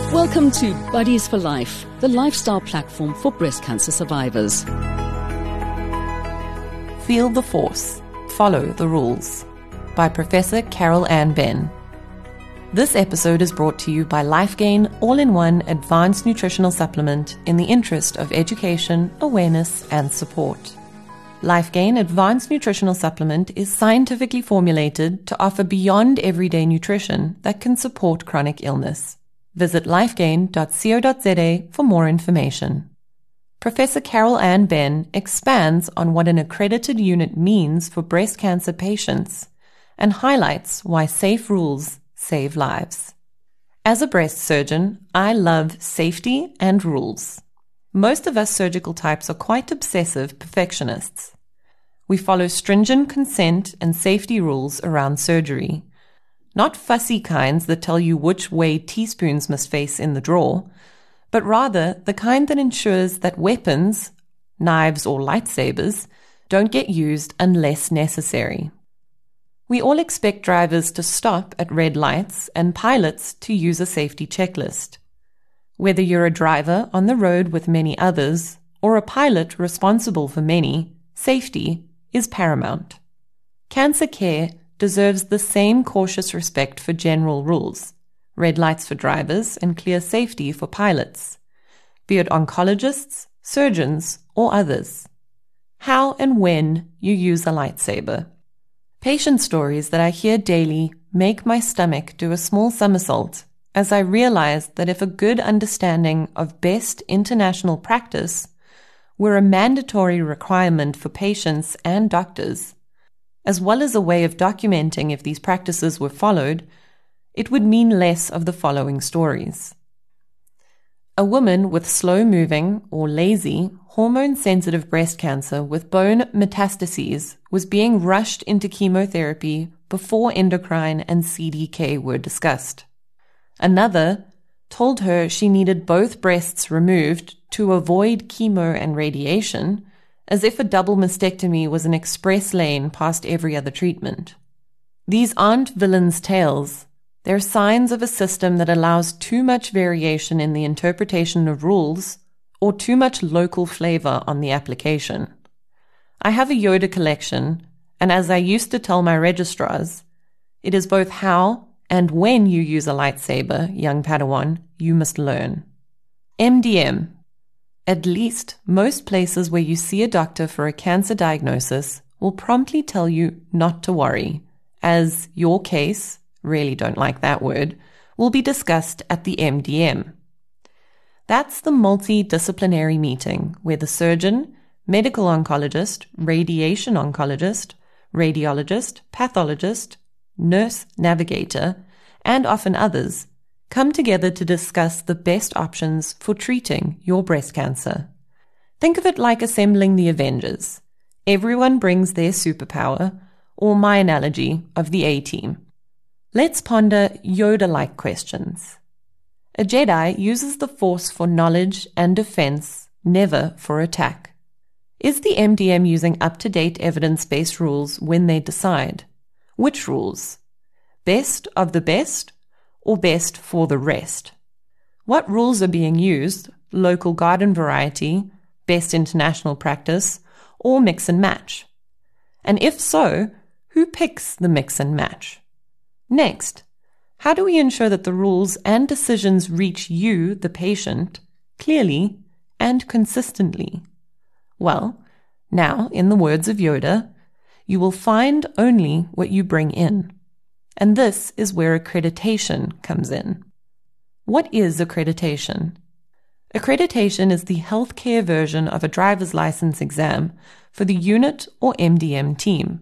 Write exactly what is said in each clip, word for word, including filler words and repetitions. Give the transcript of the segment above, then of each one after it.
Welcome to Buddies for Life, the lifestyle platform for breast cancer survivors. Feel the Force, Follow the Rules by Professor Carol Ann Benn. This episode is brought to you by LifeGain All-in-One Advanced Nutritional Supplement in the interest of education, awareness, and support. LifeGain Advanced Nutritional Supplement is scientifically formulated to offer beyond everyday nutrition that can support chronic illness. Visit lifegain dot co dot za for more information. Professor Carol Ann Benn expands on what an accredited unit means for breast cancer patients and highlights why safe rules save lives. As a breast surgeon, I love safety and rules. Most of us surgical types are quite obsessive perfectionists. We follow stringent consent and safety rules around surgery. Not fussy kinds that tell you which way teaspoons must face in the drawer, but rather the kind that ensures that weapons, knives or lightsabers, don't get used unless necessary. We all expect drivers to stop at red lights and pilots to use a safety checklist. Whether you're a driver on the road with many others or a pilot responsible for many, safety is paramount. Cancer care deserves the same cautious respect for general rules, red lights for drivers and clear safety for pilots, be it oncologists, surgeons, or others. How and when you use a lightsaber. Patient stories that I hear daily make my stomach do a small somersault as I realize that if a good understanding of best international practice were a mandatory requirement for patients and doctors, as well as a way of documenting if these practices were followed, it would mean less of the following stories. A woman with slow-moving or lazy, hormone-sensitive breast cancer with bone metastases was being rushed into chemotherapy before endocrine and C D K were discussed. Another told her she needed both breasts removed to avoid chemo and radiation, as if a double mastectomy was an express lane past every other treatment. These aren't villains' tales. They're signs of a system that allows too much variation in the interpretation of rules or too much local flavor on the application. I have a Yoda collection, and as I used to tell my registrars, it is both how and when you use a lightsaber, young Padawan, you must learn. M D M. At least most places where you see a doctor for a cancer diagnosis will promptly tell you not to worry, as your case, really don't like that word, will be discussed at the M D M. That's the multidisciplinary meeting where the surgeon, medical oncologist, radiation oncologist, radiologist, pathologist, nurse navigator, and often others come together to discuss the best options for treating your breast cancer. Think of it like assembling the Avengers. Everyone brings their superpower, or my analogy of the A-Team. Let's ponder Yoda-like questions. A Jedi uses the Force for knowledge and defense, never for attack. Is the M D M using up-to-date evidence-based rules when they decide? Which rules? Best of the best, or best for the rest? What rules are being used, local garden variety, best international practice, or mix and match? And if so, who picks the mix and match? Next, how do we ensure that the rules and decisions reach you, the patient, clearly and consistently? Well, now, in the words of Yoda, you will find only what you bring in. And this is where accreditation comes in. What is accreditation? Accreditation is the healthcare version of a driver's license exam for the unit or M D M team.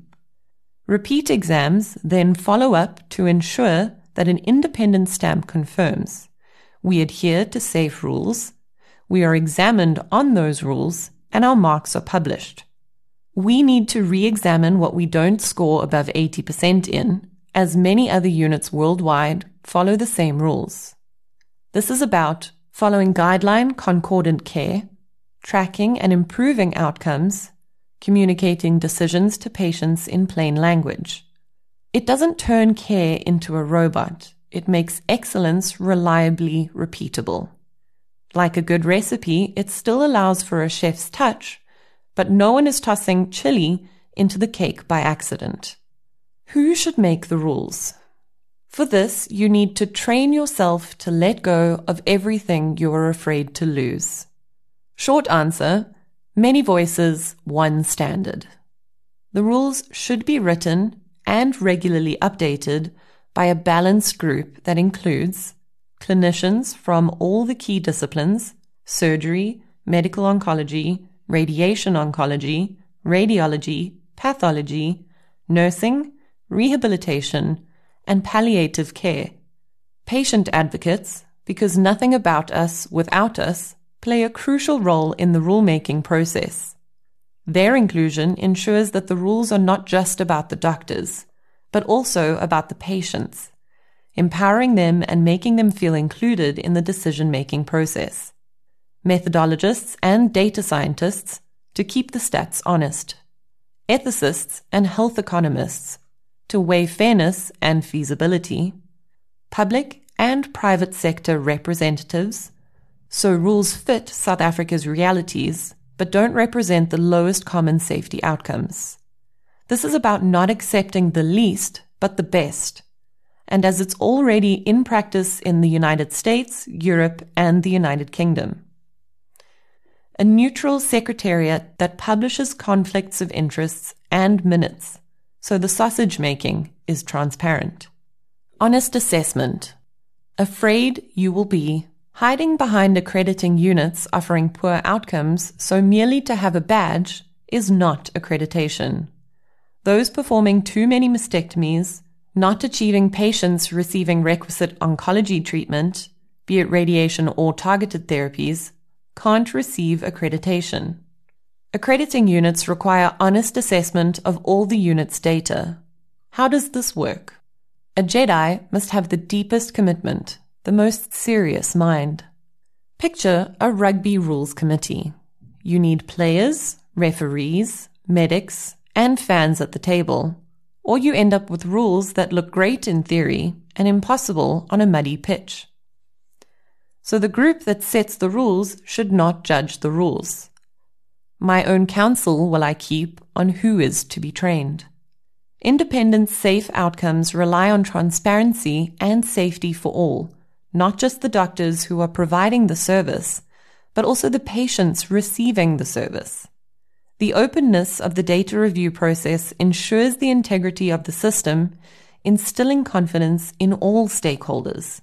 Repeat exams then follow up to ensure that an independent stamp confirms we adhere to safe rules, we are examined on those rules, and our marks are published. We need to re-examine what we don't score above eighty percent in, as many other units worldwide follow the same rules. This is about following guideline concordant care, tracking and improving outcomes, communicating decisions to patients in plain language. It doesn't turn care into a robot. It makes excellence reliably repeatable. Like a good recipe, it still allows for a chef's touch, but no one is tossing chili into the cake by accident. Who should make the rules? For this, you need to train yourself to let go of everything you are afraid to lose. Short answer, many voices, one standard. The rules should be written and regularly updated by a balanced group that includes clinicians from all the key disciplines: surgery, medical oncology, radiation oncology, radiology, pathology, nursing, rehabilitation, and palliative care. Patient advocates, because nothing about us without us, play a crucial role in the rulemaking process. Their inclusion ensures that the rules are not just about the doctors, but also about the patients, empowering them and making them feel included in the decision-making process. Methodologists and data scientists to keep the stats honest. Ethicists and health economists to weigh fairness and feasibility. Public and private sector representatives, so rules fit South Africa's realities, but don't represent the lowest common safety outcomes. This is about not accepting the least, but the best. And as it's already in practice in the United States, Europe, and the United Kingdom. A neutral secretariat that publishes conflicts of interests and minutes, so the sausage making is transparent. Honest assessment. Afraid you will be hiding behind accrediting units offering poor outcomes, so merely to have a badge is not accreditation. Those performing too many mastectomies, not achieving patients receiving requisite oncology treatment, be it radiation or targeted therapies, can't receive accreditation. Accrediting units require honest assessment of all the unit's data. How does this work? A Jedi must have the deepest commitment, the most serious mind. Picture a rugby rules committee. You need players, referees, medics, and fans at the table, or you end up with rules that look great in theory and impossible on a muddy pitch. So the group that sets the rules should not judge the rules. My own counsel will I keep on who is to be trained. Independent, safe outcomes rely on transparency and safety for all, not just the doctors who are providing the service, but also the patients receiving the service. The openness of the data review process ensures the integrity of the system, instilling confidence in all stakeholders.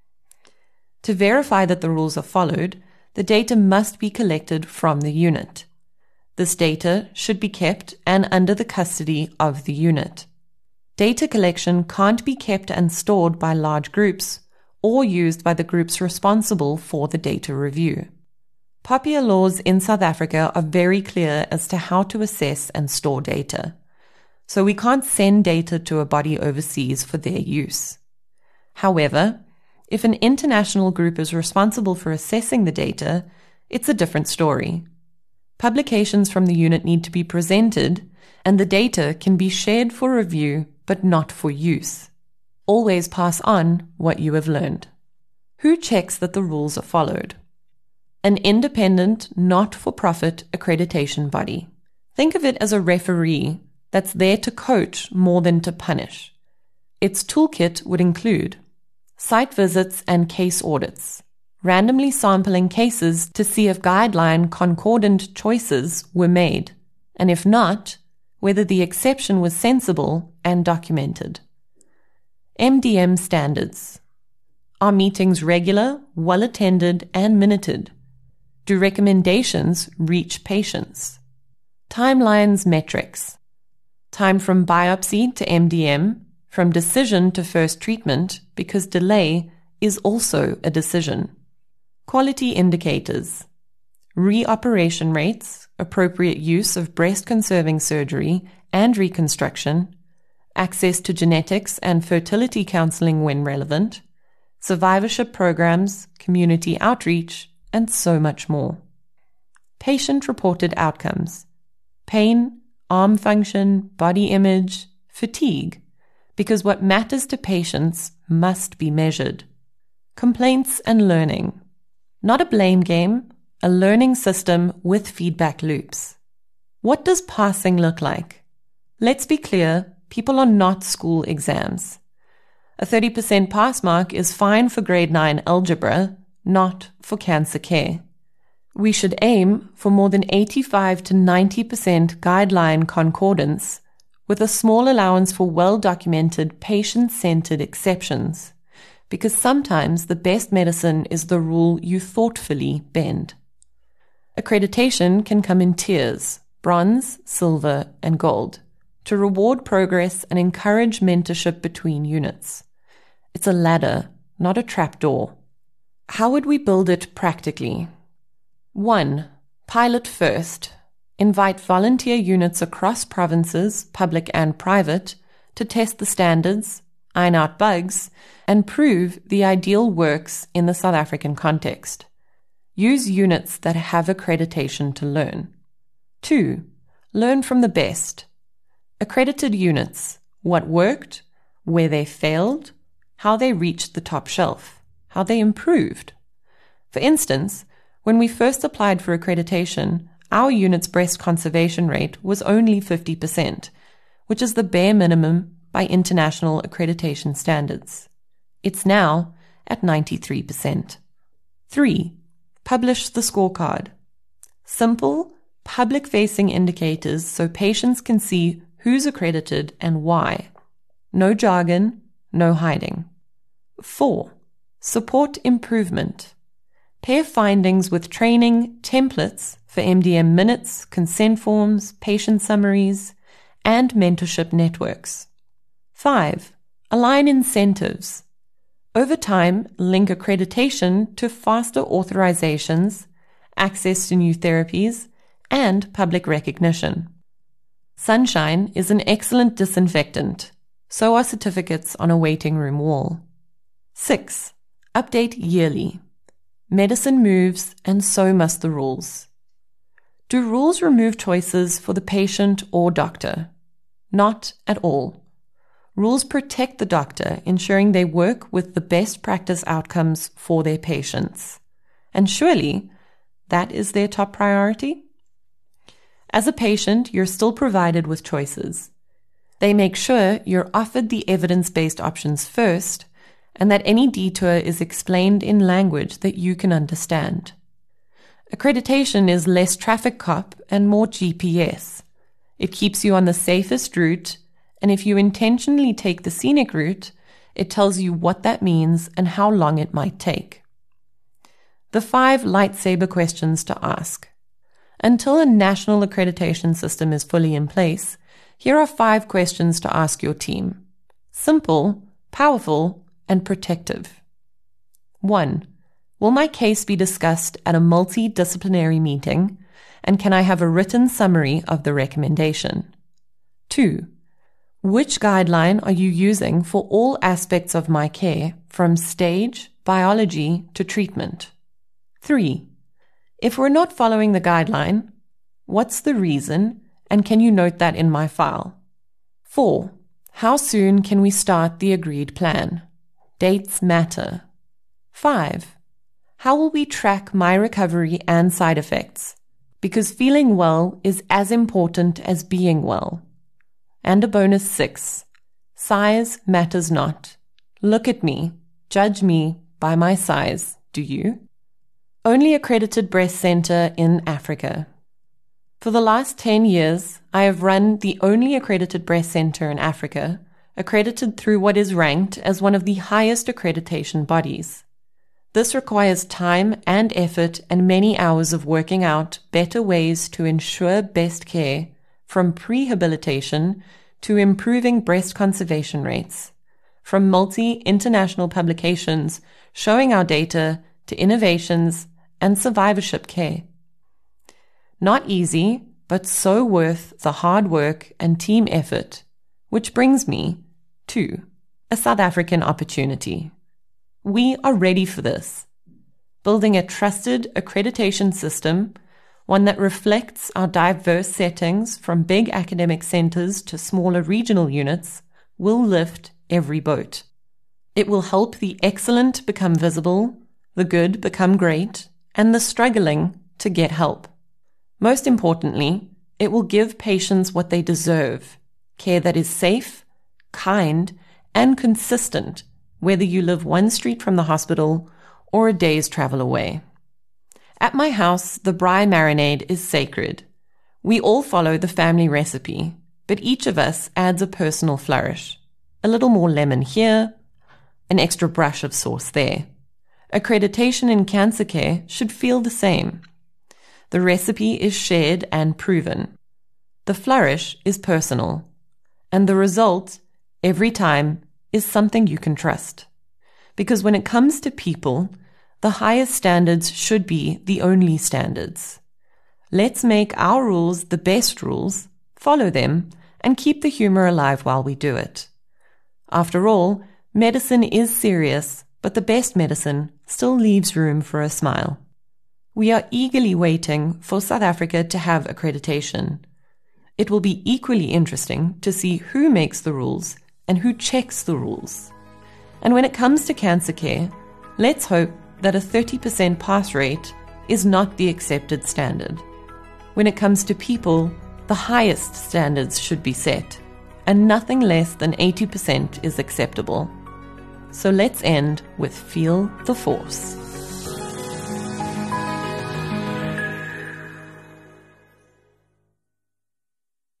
To verify that the rules are followed, the data must be collected from the unit. This data should be kept and under the custody of the unit. Data collection can't be kept and stored by large groups or used by the groups responsible for the data review. P O P I A laws in South Africa are very clear as to how to assess and store data, so we can't send data to a body overseas for their use. However, if an international group is responsible for assessing the data, it's a different story. Publications from the unit need to be presented, and the data can be shared for review but not for use. Always pass on what you have learned. Who checks that the rules are followed? An independent, not-for-profit accreditation body. Think of it as a referee that's there to coach more than to punish. Its toolkit would include site visits and case audits, randomly sampling cases to see if guideline concordant choices were made, and if not, whether the exception was sensible and documented. M D M standards. Are meetings regular, well-attended, and minuted? Do recommendations reach patients? Timelines metrics. Time from biopsy to M D M, from decision to first treatment, because delay is also a decision. Quality indicators. Reoperation rates, appropriate use of breast-conserving surgery and reconstruction, access to genetics and fertility counseling when relevant, survivorship programs, community outreach, and so much more. Patient-reported outcomes. Pain, arm function, body image, fatigue, because what matters to patients must be measured. Complaints and learning. Not a blame game, a learning system with feedback loops. What does passing look like? Let's be clear, people are not school exams. A thirty percent pass mark is fine for grade nine algebra, not for cancer care. We should aim for more than eighty-five to ninety percent guideline concordance, with a small allowance for well-documented patient-centered exceptions, because sometimes the best medicine is the rule you thoughtfully bend. Accreditation can come in tiers, bronze, silver, and gold, to reward progress and encourage mentorship between units. It's a ladder, not a trapdoor. How would we build it practically? One, pilot first. Invite volunteer units across provinces, public and private, to test the standards, iron out bugs, and prove the ideal works in the South African context. Use units that have accreditation to learn. Two, learn from the best. Accredited units, what worked, where they failed, how they reached the top shelf, how they improved. For instance, when we first applied for accreditation, our unit's breast conservation rate was only fifty percent, which is the bare minimum by international accreditation standards. It's now at ninety-three percent. Three, publish the scorecard. Simple, public-facing indicators so patients can see who's accredited and why. No jargon, no hiding. Four, support improvement. Pair findings with training, templates for M D M minutes, consent forms, patient summaries, and mentorship networks. Five, align incentives. Over time, link accreditation to faster authorizations, access to new therapies, and public recognition. Sunshine is an excellent disinfectant. So are certificates on a waiting room wall. Six, update yearly. Medicine moves, and so must the rules. Do rules remove choices for the patient or doctor? Not at all. Rules protect the doctor, ensuring they work with the best practice outcomes for their patients. And surely, that is their top priority? As a patient, you're still provided with choices. They make sure you're offered the evidence-based options first, and that any detour is explained in language that you can understand. Accreditation is less traffic cop and more G P S. It keeps you on the safest route, and if you intentionally take the scenic route, it tells you what that means and how long it might take. The five lightsaber questions to ask. Until a national accreditation system is fully in place, here are five questions to ask your team. Simple, powerful, and protective. One, will my case be discussed at a multidisciplinary meeting, and can I have a written summary of the recommendation? Two, which guideline are you using for all aspects of my care, from stage, biology to treatment? Three, if we're not following the guideline, what's the reason, and can you note that in my file? Four, how soon can we start the agreed plan? Dates matter. Five, how will we track my recovery and side effects? Because feeling well is as important as being well. And a bonus six, size matters not. Look at me, judge me by my size, do you? Only accredited breast center in Africa. For the last ten years, I have run the only accredited breast center in Africa, accredited through what is ranked as one of the highest accreditation bodies. This requires time and effort and many hours of working out better ways to ensure best care, from prehabilitation to improving breast conservation rates, from multi-international publications showing our data to innovations and survivorship care. Not easy, but so worth the hard work and team effort, which brings me to a South African opportunity. We are ready for this. Building a trusted accreditation system, one that reflects our diverse settings from big academic centers to smaller regional units, will lift every boat. It will help the excellent become visible, the good become great, and the struggling to get help. Most importantly, it will give patients what they deserve, care that is safe, kind, and consistent, whether you live one street from the hospital or a day's travel away. At my house, the braai marinade is sacred. We all follow the family recipe, but each of us adds a personal flourish. A little more lemon here, an extra brush of sauce there. Accreditation in cancer care should feel the same. The recipe is shared and proven. The flourish is personal. And the result, every time, is something you can trust. Because when it comes to people, the highest standards should be the only standards. Let's make our rules the best rules, follow them, and keep the humor alive while we do it. After all, medicine is serious, but the best medicine still leaves room for a smile. We are eagerly waiting for South Africa to have accreditation. It will be equally interesting to see who makes the rules and who checks the rules. And when it comes to cancer care, let's hope that a thirty percent pass rate is not the accepted standard. When it comes to people, the highest standards should be set, and nothing less than eighty percent is acceptable. So let's end with Feel the Force.